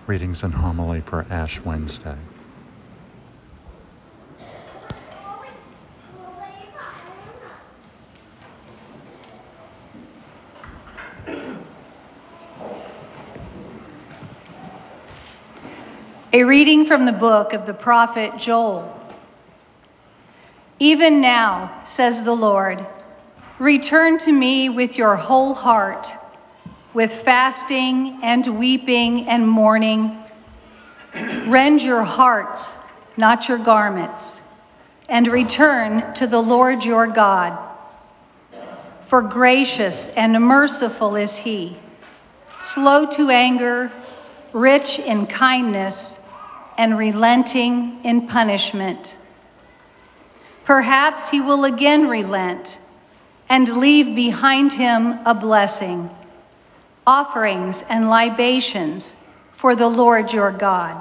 Readings and homily for Ash Wednesday. A reading from the book of the prophet Joel. Even now, says the Lord, return to me with your whole heart, with fasting and weeping and mourning. Rend your hearts, not your garments, and return to the Lord your God. For gracious and merciful is he, slow to anger, rich in kindness, and relenting in punishment. Perhaps he will again relent and leave behind him a blessing, offerings and libations for the Lord your God.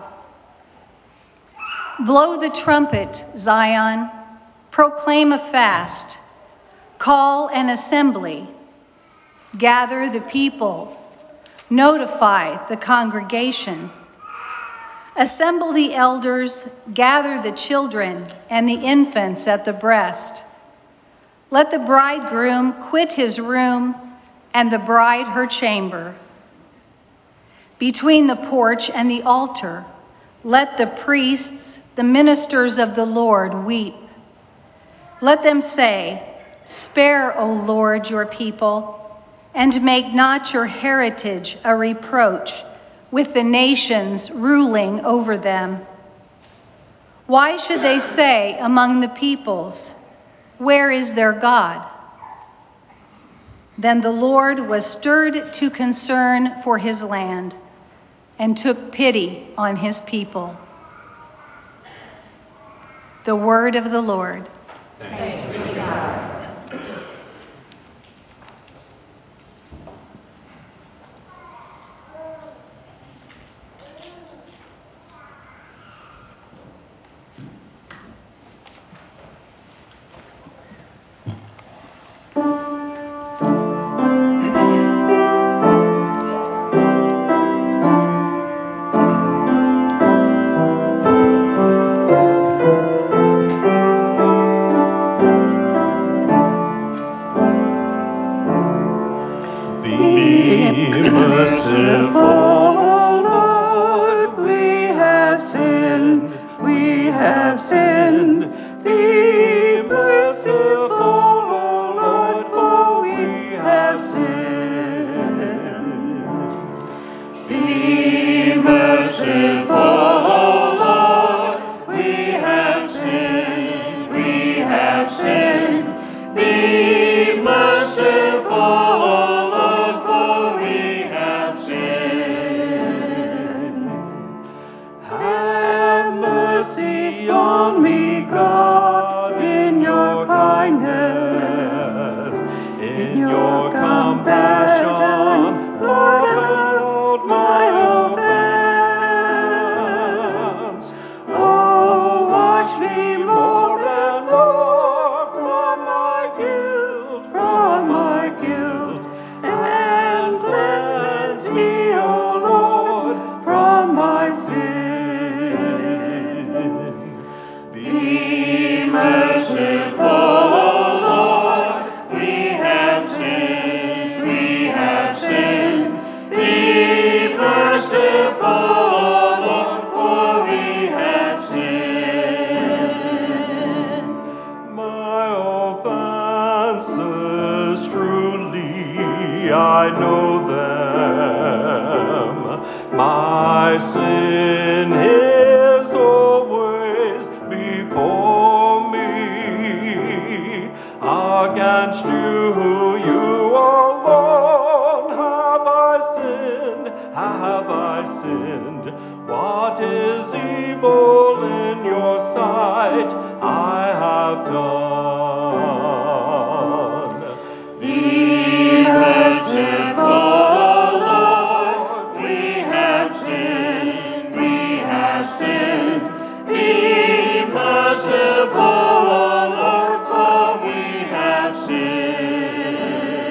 Blow the trumpet, Zion, proclaim a fast, call an assembly, gather the people, notify the congregation. Assemble the elders, gather the children and the infants at the breast. Let the bridegroom quit his room and the bride her chamber. Between the porch and the altar, let the priests, the ministers of the Lord, weep. Let them say, spare, O Lord, your people, and make not your heritage a reproach with the nations ruling over them. Why should they say among the peoples, where is their God? Then the Lord was stirred to concern for his land and took pity on his people. The word of the Lord. Thanks be to God.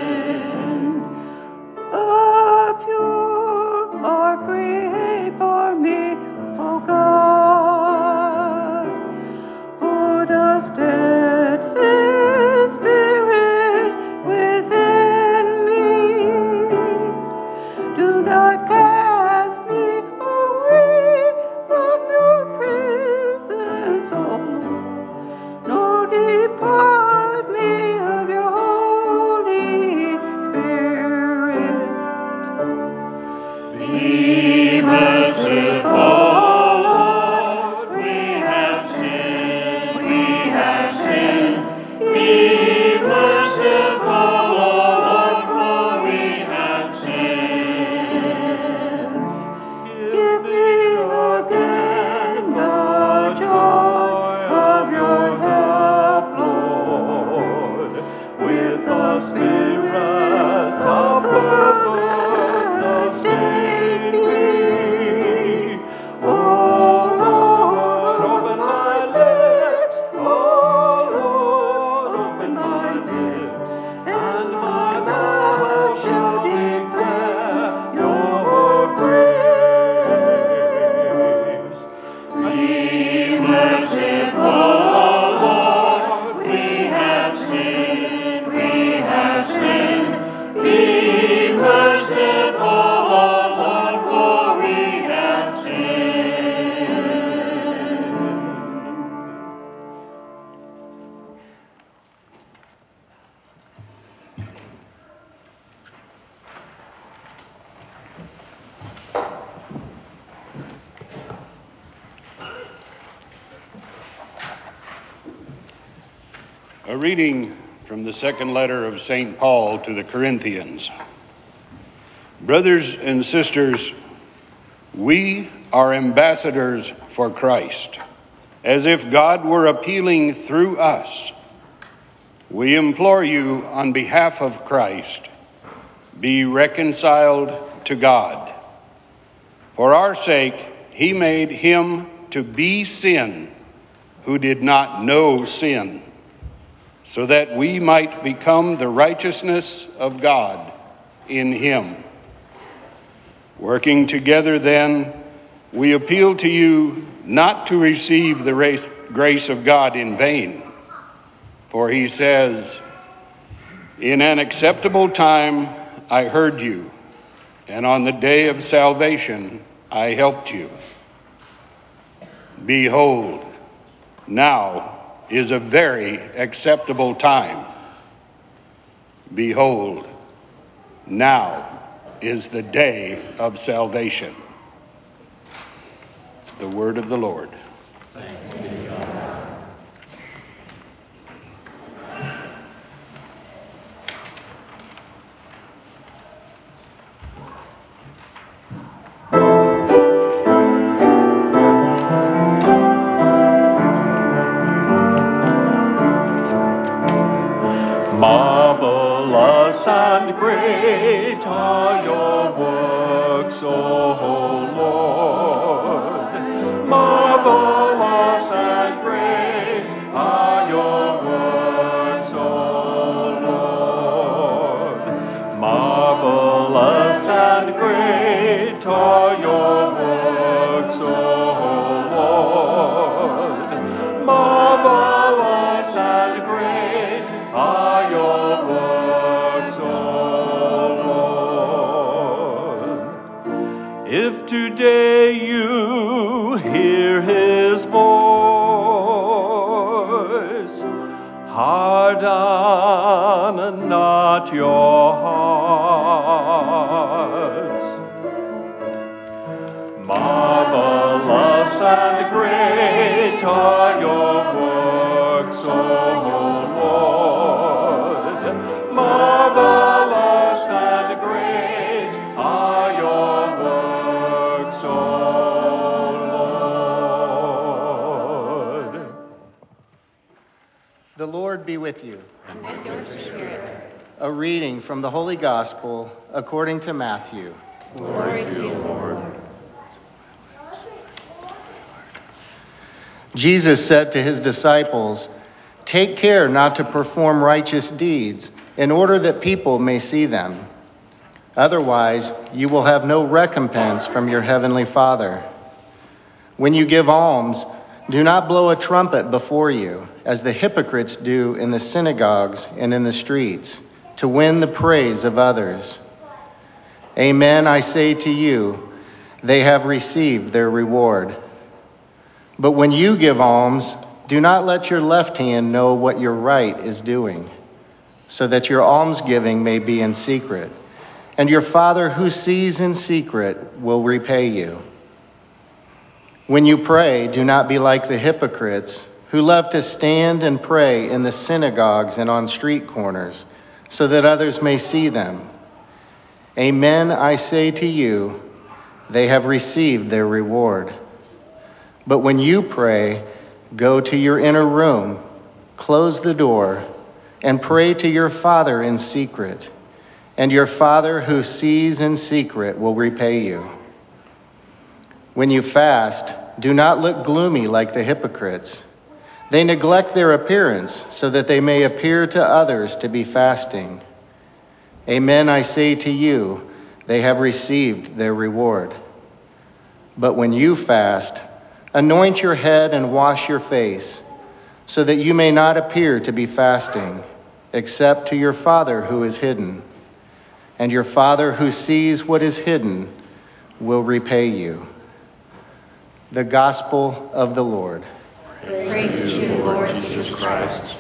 Our pure, our brave, our A reading from the second letter of St. Paul to the Corinthians. Brothers and sisters, we are ambassadors for Christ, as if God were appealing through us. We implore you on behalf of Christ, be reconciled to God. For our sake, he made him to be sin who did not know sin, so that we might become the righteousness of God in him. Working together then, we appeal to you not to receive the grace of God in vain. For he says, "In an acceptable time I heard you, and on the day of salvation I helped you." Behold, now is a very acceptable time. Behold, now is the day of salvation. The word of the Lord. Thanks be to God. Marvelous and great are your works, O Lord. Marvelous and great are your works, O Lord. Marvelous and great are your works, O Lord. Marvelous and great are your works, O Lord. If today you hear his voice, harden not your hearts. Marvelous and great are your works, O Lord. Marvelous and great are your works, O Lord. The Lord be with you. And with your spirit. A reading from the Holy Gospel according to Matthew. Glory to you, Lord. Jesus said to his disciples, "Take care not to perform righteous deeds in order that people may see them. Otherwise, you will have no recompense from your heavenly Father. When you give alms, do not blow a trumpet before you, as the hypocrites do in the synagogues and in the streets, to win the praise of others. Amen, I say to you, they have received their reward. But when you give alms, do not let your left hand know what your right is doing, so that your almsgiving may be in secret, and your Father who sees in secret will repay you. When you pray, do not be like the hypocrites, who love to stand and pray in the synagogues and on street corners, so that others may see them. Amen, I say to you, they have received their reward. But when you pray, go to your inner room, close the door, and pray to your Father in secret, and your Father who sees in secret will repay you. When you fast, do not look gloomy like the hypocrites. They neglect their appearance so that they may appear to others to be fasting. Amen, I say to you, they have received their reward. But when you fast, anoint your head and wash your face, so that you may not appear to be fasting, except to your Father who is hidden. And your Father who sees what is hidden will repay you." The Gospel of the Lord. Praise to you, Lord Jesus Christ.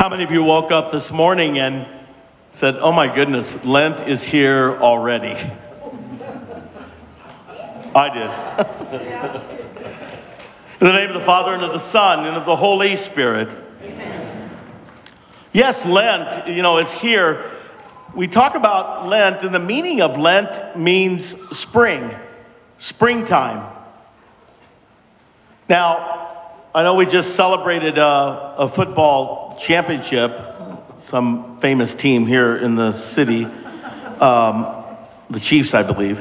How many of you woke up this morning and said, oh my goodness, Lent is here already? I did. In the name of the Father, and of the Son, and of the Holy Spirit. Amen. Yes, Lent, it's here. We talk about Lent, and the meaning of Lent means springtime. Now, I know we just celebrated a football championship, some famous team here in the city, the Chiefs, I believe.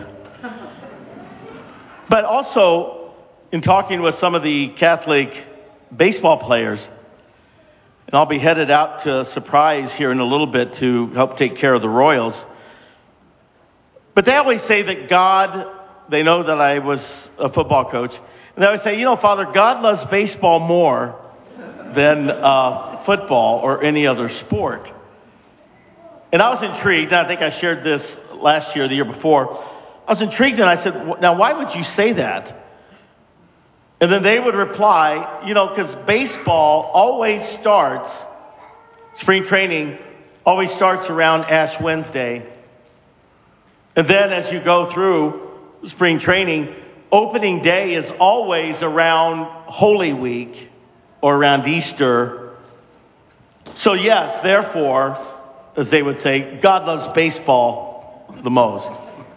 But also, in talking with some of the Catholic baseball players, and I'll be headed out to Surprise here in a little bit to help take care of the Royals. But they always say that God, they know that I was a football coach, and they always say, Father, God loves baseball more than football or any other sport. And I was intrigued, and I think I shared this last year, the year before. I was intrigued, and I said, now why would you say that? And then they would reply, because baseball always starts, spring training always starts around Ash Wednesday. And then as you go through spring training, opening day is always around Holy Week or around Easter. So yes, therefore, as they would say, God loves baseball the most.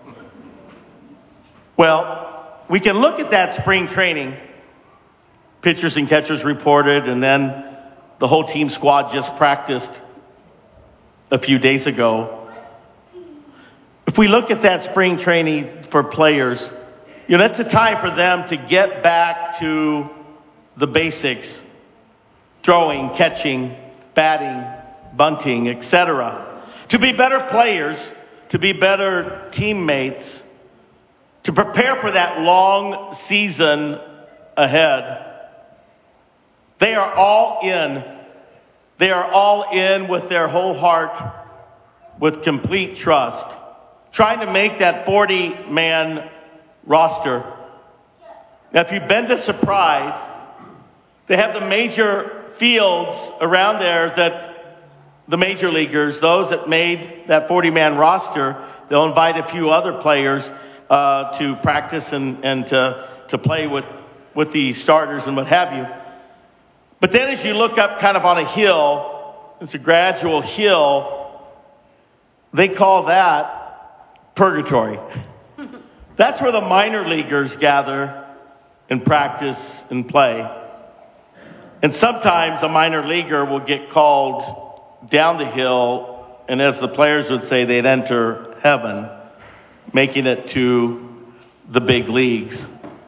Well, we can look at that spring training. Pitchers and catchers reported, and then the whole team squad just practiced a few days ago. If we look at that spring training for players, that's a time for them to get back to the basics. Throwing, catching, batting, bunting, etc. To be better players, to be better teammates, to prepare for that long season ahead. They are all in. They are all in with their whole heart, with complete trust, trying to make that 40-man roster. Now, if you've been to Surprise, they have the major fields around there that the major leaguers, those that made that 40-man roster, they'll invite a few other players to practice and to play with the starters and what have you. But then as you look up kind of on a hill, it's a gradual hill, they call that purgatory. That's where the minor leaguers gather and practice and play. And sometimes a minor leaguer will get called down the hill, and as the players would say, they'd enter heaven, making it to the big leagues.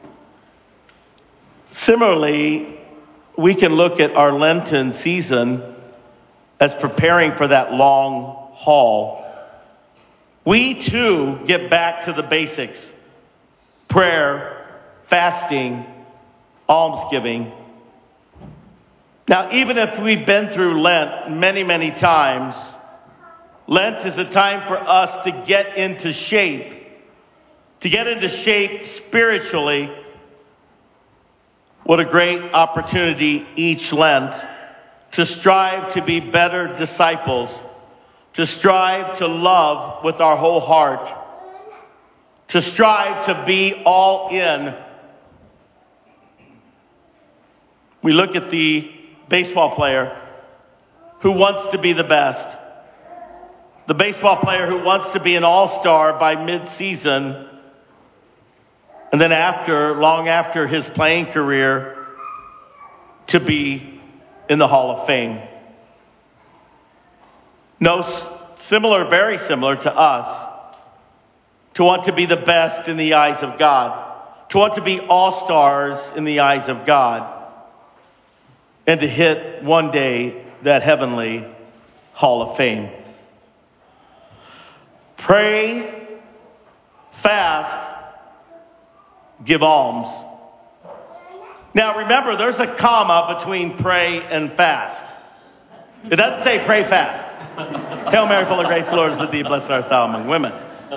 Similarly, we can look at our Lenten season as preparing for that long haul. We too get back to the basics: prayer, fasting, almsgiving. Now, even if we've been through Lent many, many times, Lent is a time for us to get into shape spiritually. What a great opportunity each Lent to strive to be better disciples, to strive to love with our whole heart, to strive to be all in. We look at the baseball player who wants to be the best, the baseball player who wants to be an all-star by mid-season, and then long after his playing career, to be in the Hall of Fame. Very similar to us, to want to be the best in the eyes of God, to want to be all-stars in the eyes of God, and to hit one day that heavenly Hall of Fame. Pray, fast, give alms. Now remember, there's a comma between pray and fast. It doesn't say pray fast. Hail Mary, full of grace, the Lord is with thee, blessed art thou among women.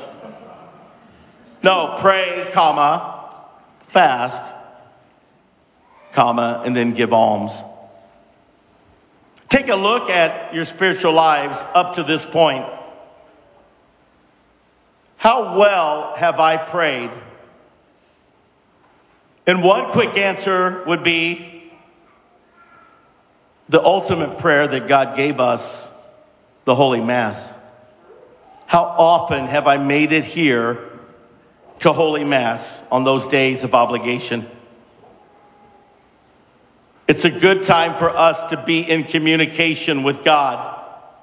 No, pray, comma, fast, comma, and then give alms. Take a look at your spiritual lives up to this point. How well have I prayed? And one quick answer would be the ultimate prayer that God gave us, the Holy Mass. How often have I made it here to Holy Mass on those days of obligation? It's a good time for us to be in communication with God.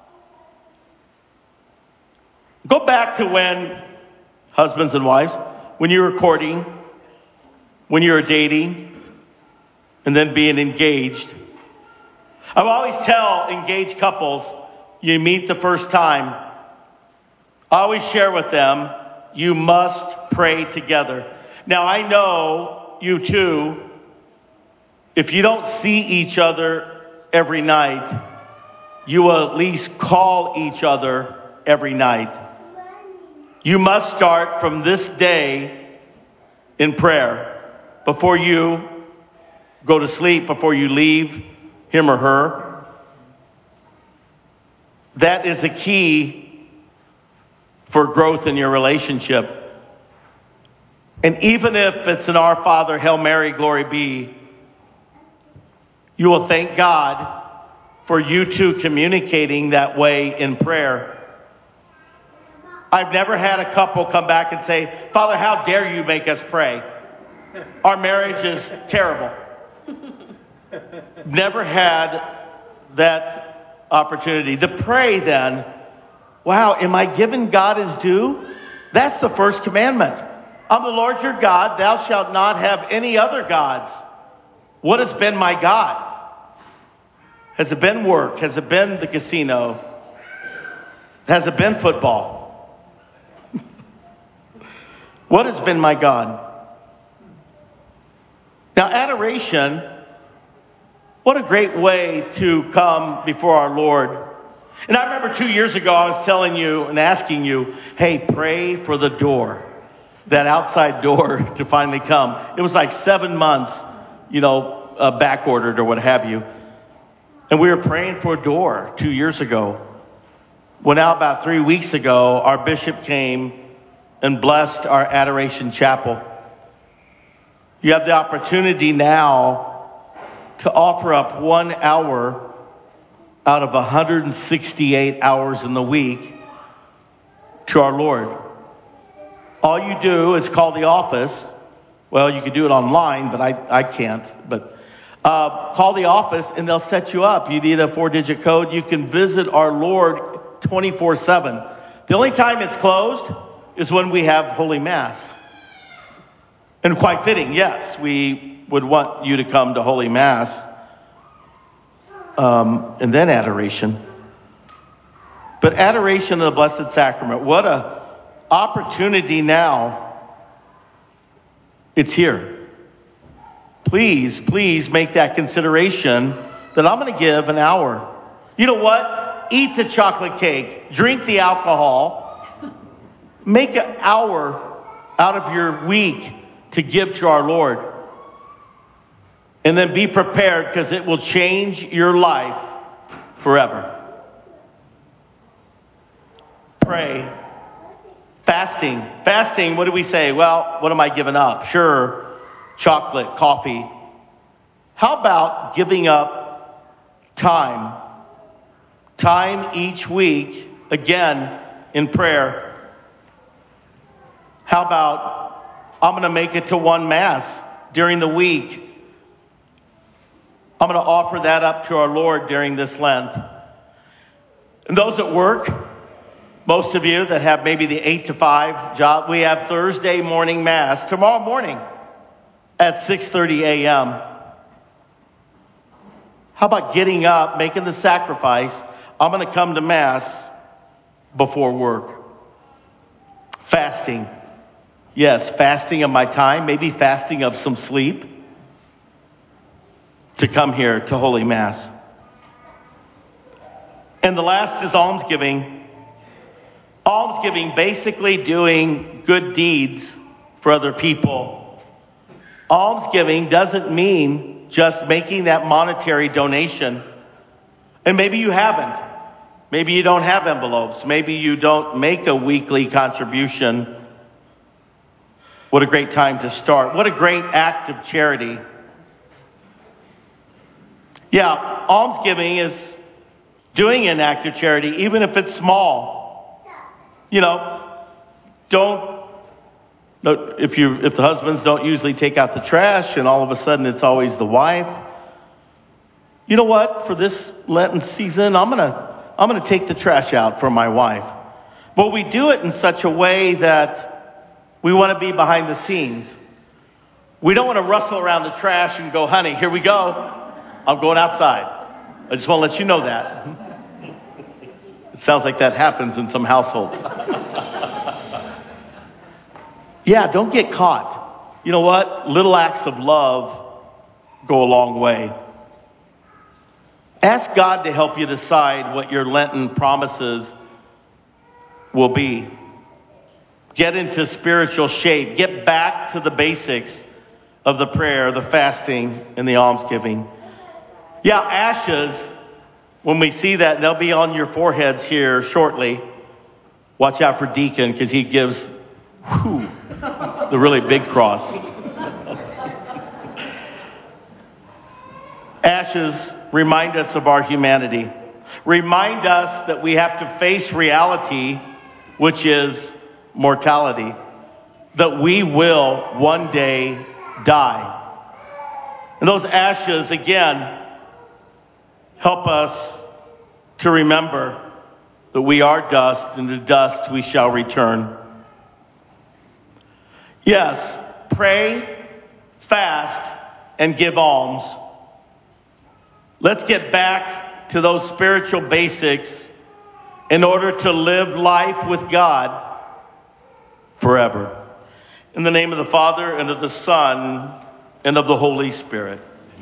Go back to when, husbands and wives, when you were courting, when you were dating, and then being engaged. I always tell engaged couples, you meet the first time, I always share with them, you must pray together. Now I know you too, if you don't see each other every night, you will at least call each other every night. You must start from this day in prayer. Before you go to sleep, before you leave him or her. That is a key for growth in your relationship. And even if it's an Our Father, Hail Mary, Glory be, you will thank God for you two communicating that way in prayer. I've never had a couple come back and say, Father, how dare you make us pray? Our marriage is terrible. Never had that opportunity. To pray then, wow, am I giving God his due? That's the first commandment. I'm the Lord your God. Thou shalt not have any other gods. What has been my God? Has it been work? Has it been the casino? Has it been football? What has been my God? Now, adoration, what a great way to come before our Lord. And I remember 2 years ago, I was telling you and asking you, hey, pray for the door, that outside door to finally come. It was like 7 months, back ordered or what have you. And we were praying for a door 2 years ago. Well, now about 3 weeks ago, our bishop came and blessed our Adoration Chapel. You have the opportunity now to offer up 1 hour out of 168 hours in the week to our Lord. All you do is call the office. Well, you can do it online, but I can't. But call the office and they'll set you up. You need a 4-digit code. You can visit our Lord 24/7. The only time it's closed is when we have Holy Mass. And quite fitting, yes, we would want you to come to Holy Mass and then adoration. But adoration of the Blessed Sacrament, what a opportunity now. It's here. Please make that consideration that I'm going to give an hour. You know what? Eat the chocolate cake. Drink the alcohol. Make an hour out of your week to give to our Lord. And then be prepared because it will change your life forever. Pray. Fasting. Fasting, what do we say? Well, what am I giving up? Sure, chocolate, coffee. How about giving up time? Time each week, again, in prayer. How about I'm going to make it to one Mass during the week. I'm going to offer that up to our Lord during this Lent. And those at work, most of you that have maybe the 8 to 5 job, we have Thursday morning Mass tomorrow morning at 6:30 a.m. How about getting up, making the sacrifice? I'm going to come to Mass before work. Fasting. Yes, fasting of my time, maybe fasting of some sleep to come here to Holy Mass. And the last is almsgiving. Almsgiving, basically doing good deeds for other people. Almsgiving doesn't mean just making that monetary donation. And maybe you haven't. Maybe you don't have envelopes. Maybe you don't make a weekly contribution. What a great time to start. What a great act of charity. Yeah, almsgiving is doing an act of charity, even if it's small. You know, if the husbands don't usually take out the trash and all of a sudden it's always the wife. You know what? For this Lenten season, I'm gonna take the trash out for my wife. But we do it in such a way that we want to be behind the scenes. We don't want to rustle around the trash and go, honey, here we go. I'm going outside. I just want to let you know that. It sounds like that happens in some households. Yeah, don't get caught. You know what? Little acts of love go a long way. Ask God to help you decide what your Lenten promises will be. Get into spiritual shape. Get back to the basics of the prayer, the fasting, and the almsgiving. Yeah, ashes, when we see that, they'll be on your foreheads here shortly. Watch out for Deacon, because he gives the really big cross. Ashes remind us of our humanity. Remind us that we have to face reality, which is mortality. That we will one day die. And those ashes, again, help us to remember that we are dust, and to dust we shall return. Yes, pray, fast, and give alms. Let's get back to those spiritual basics in order to live life with God forever. In the name of the Father, and of the Son, and of the Holy Spirit.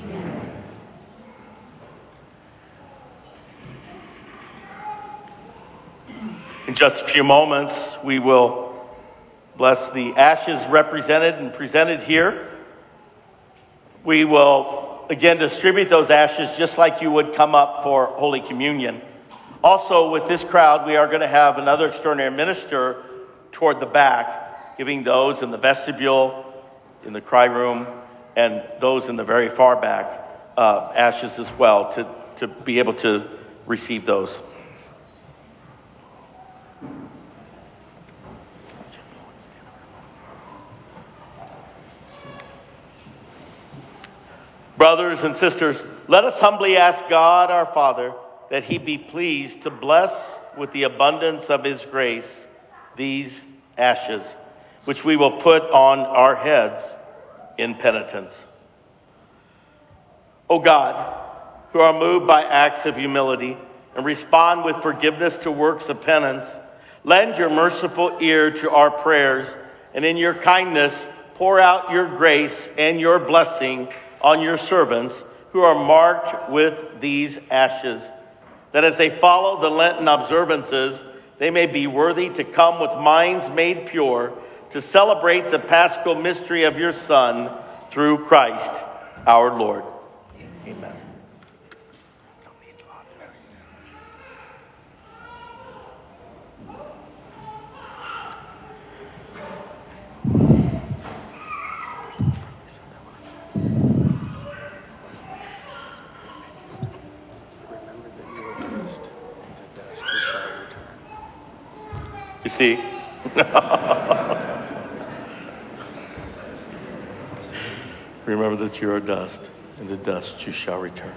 In just a few moments, we will bless the ashes represented and presented here. We will again distribute those ashes just like you would come up for Holy Communion. Also, with this crowd, we are going to have another extraordinary minister toward the back, giving those in the vestibule, in the cry room, and those in the very far back ashes as well, to be able to receive those. Brothers and sisters, let us humbly ask God our Father that he be pleased to bless with the abundance of his grace these ashes, which we will put on our heads in penitence. O God, who are moved by acts of humility and respond with forgiveness to works of penance, lend your merciful ear to our prayers, and in your kindness pour out your grace and your blessing on your servants who are marked with these ashes, that as they follow the Lenten observances, they may be worthy to come with minds made pure to celebrate the Paschal mystery of your Son through Christ our Lord. Amen. You see? Remember that you are dust, and to dust you shall return.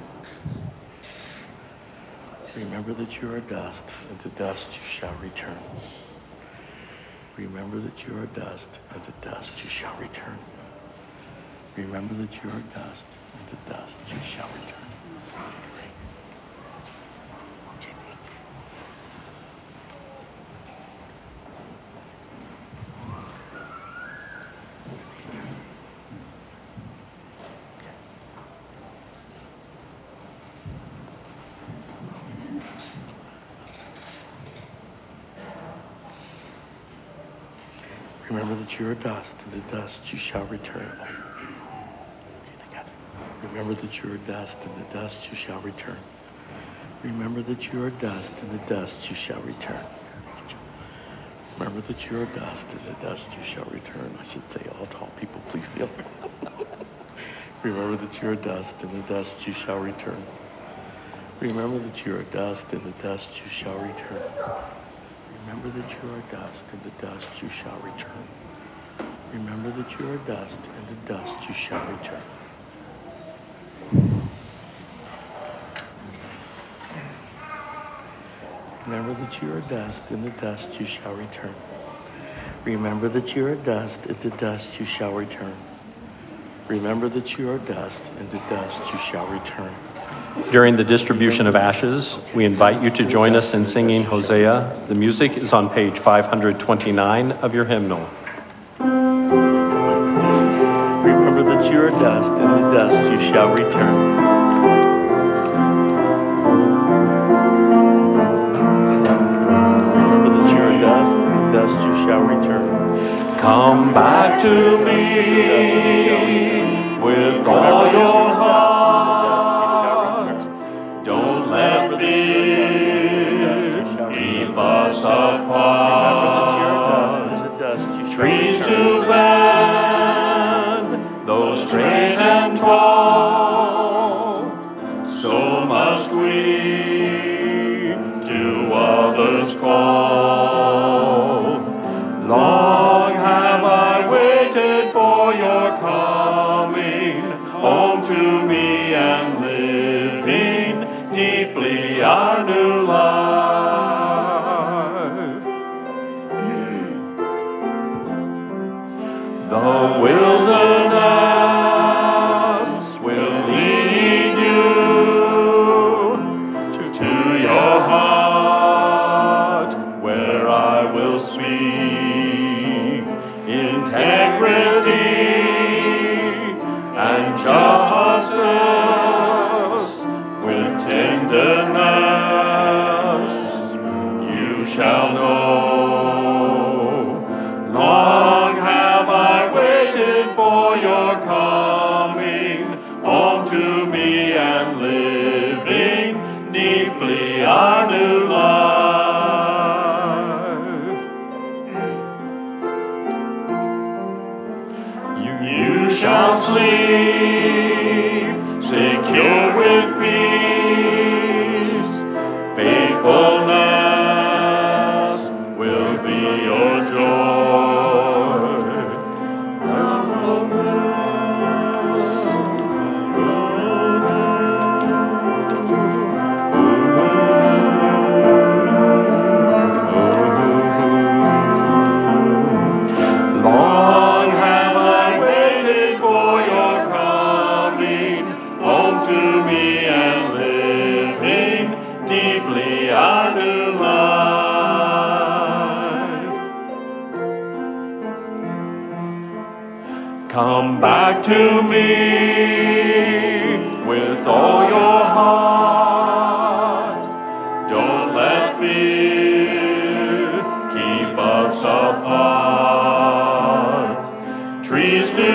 Remember that you are dust, and to dust you shall return. Remember that you are dust, and to dust you shall return. Remember that you are dust, and to dust you shall return. Remember that you are dust, and to dust you shall return. Remember that you are dust, and to dust you shall return. Remember that you are dust, and to dust you shall return. Remember that you are dust, and to dust you shall return. I should say, all tall people, please kneel. Remember that you are dust, and to dust you shall return. Remember that you are dust, and to dust you shall return. Remember that you are dust, and to dust you shall return. Remember that you are dust, and to dust you shall return. Remember that you are dust, and to dust you shall return. Remember that you are dust, and to dust you shall return. Remember that you are dust, and to dust you shall return. During the distribution of ashes, we invite you to join us in singing Hosea. The music is on page 529 of your hymnal. Remember that you are dust, and to dust you shall return. Remember that you are dust, and to dust you shall return. Come back to me with all your heart. Don't let fear keep us apart. Trees to bend, though straight and tall, so must we to others call. Long have I waited for your coming home to me and living deeply our new life. The wilderness will lead you to your heart, where I will speak integrity and justice with tenderness. You shall know. Long have I waited for your coming home to me and living deeply our new life. You shall sleep secure with peace. Faithfulness will be your joy. Long have I waited for your coming home to me and living deeply our new life. Come back to me with all your heart. Don't let fear keep us apart. Trees to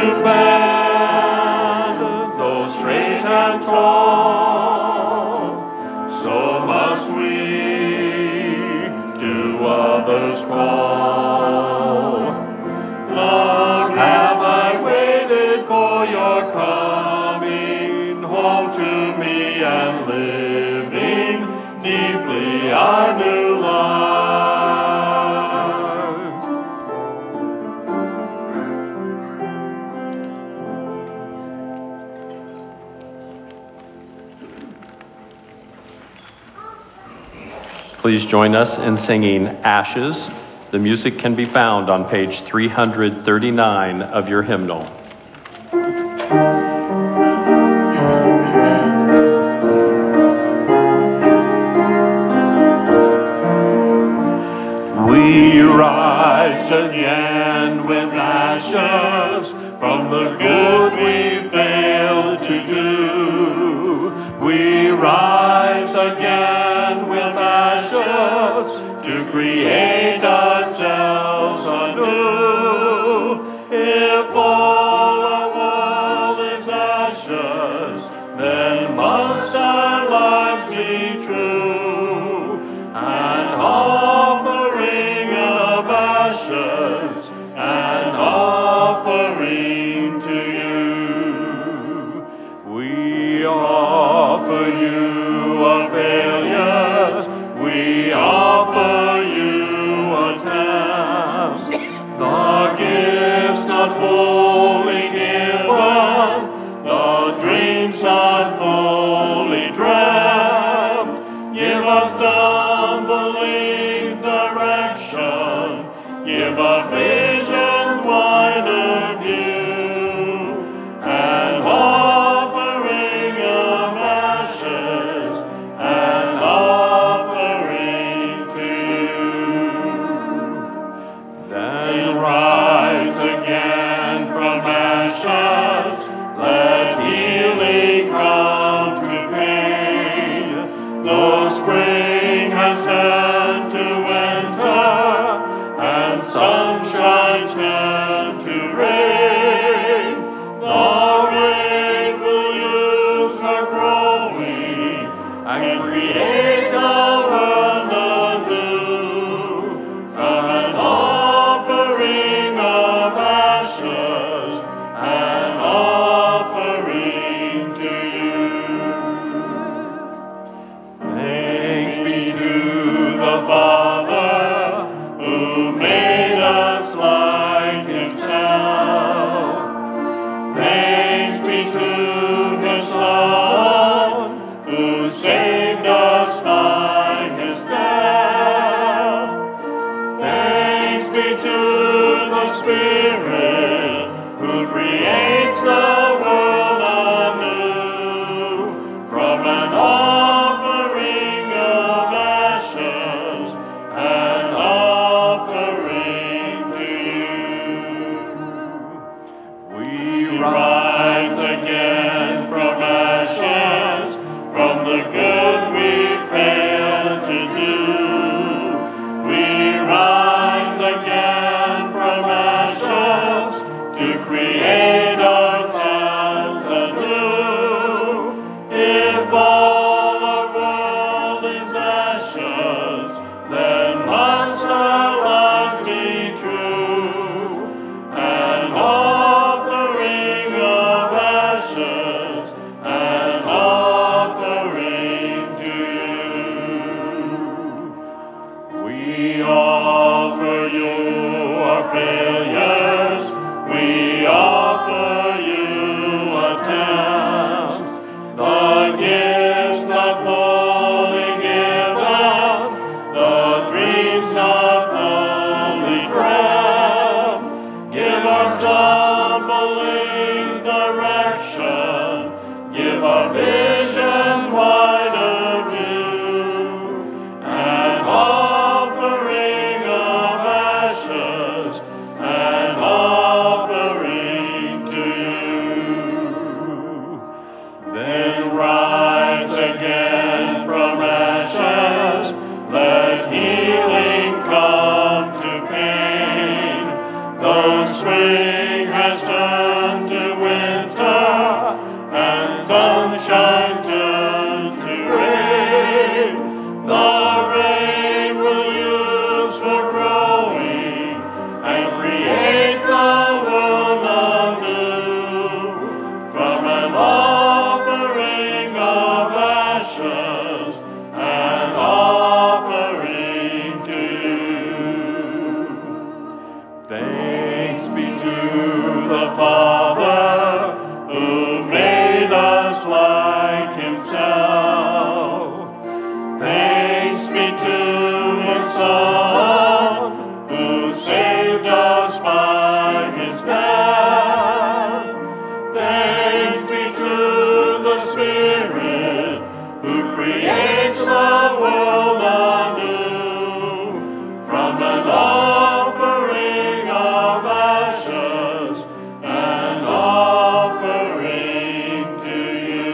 bend, though straight and tall, so must we to others call. Long have I waited for your coming home to me and living deeply our new life. Please join us in singing Ashes. The music can be found on page 339 of your hymnal. We rise again with ashes from the good we failed to do. We rise again with ashes to create ourselves anew. If all the world is ashes, then must our lives be true. not fully given, the dreams not fully dreamt. Give us stumbling direction, give us visions wider view, an offering of ashes, an offering to you. Then rise again from ashes, let healing come to pain. Though spring has turned to winter, and sunshine turned to rain, the rain will use for growing and create a world anew. From an offering of ashes, an offering to you. Thanks be to the Father, who made us like himself. Thanks be to his Son, who saved us by his death. Thanks be to the Spirit, who creates the world anew. From an offering of ashes, an offering to you. We rise again from ashes, from the good we failed to do. We rise again from ashes to create ourselves anew. If all the world is ashes, then must our lives be true. An offering of ashes, an offering to you. We offer you our failures, we offer you attempts, the gifts not fully given, the dreams not fully dreamt. Give our stumbling direction, give our visions wider view, an offering of ashes, an offering to you. Then rise again from ashes, let healing come to pain. Though spring has turned to winter, and sunshine turns to rain, the rain will use for growing and create the world anew. From an offering of ashes, an offering to you. Thanks be to the Father, who made us like himself. Thanks be to his Son, who saved us by his death. Thanks be to the Spirit, who creates the world anew. From an offering of ashes, an offering to you.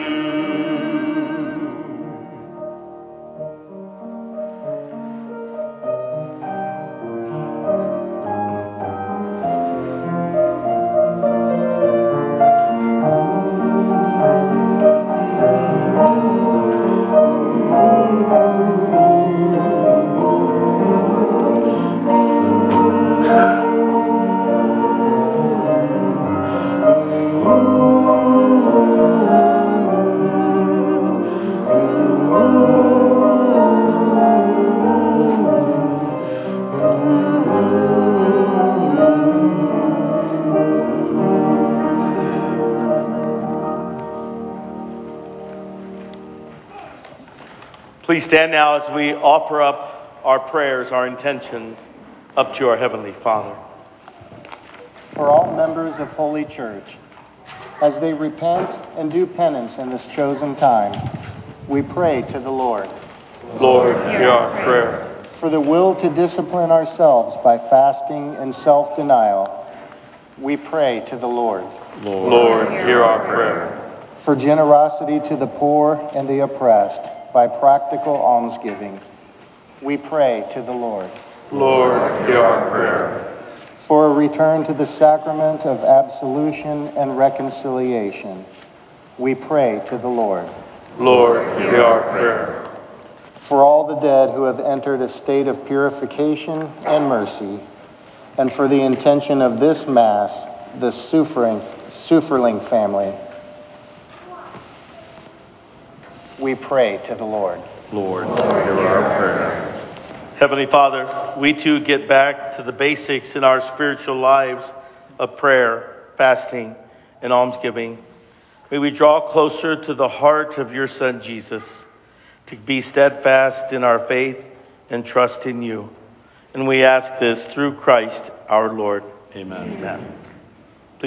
Please stand now as we offer up our prayers, our intentions, up to our Heavenly Father. For all members of Holy Church, as they repent and do penance in this chosen time, we pray to the Lord. Lord, hear our prayer. For the will to discipline ourselves by fasting and self-denial, we pray to the Lord. Lord, hear our prayer. For generosity to the poor and the oppressed by practical almsgiving, we pray to the Lord. Lord, hear our prayer. For a return to the sacrament of absolution and reconciliation, we pray to the Lord. Lord, hear our prayer. For all the dead who have entered a state of purification and mercy, and for the intention of this Mass, the Sufferling family, we pray to the Lord. Lord, hear our prayer. Heavenly Father, we too get back to the basics in our spiritual lives of prayer, fasting, and almsgiving. May we draw closer to the heart of your Son, Jesus, to be steadfast in our faith and trust in you. And we ask this through Christ our Lord. Amen. Amen.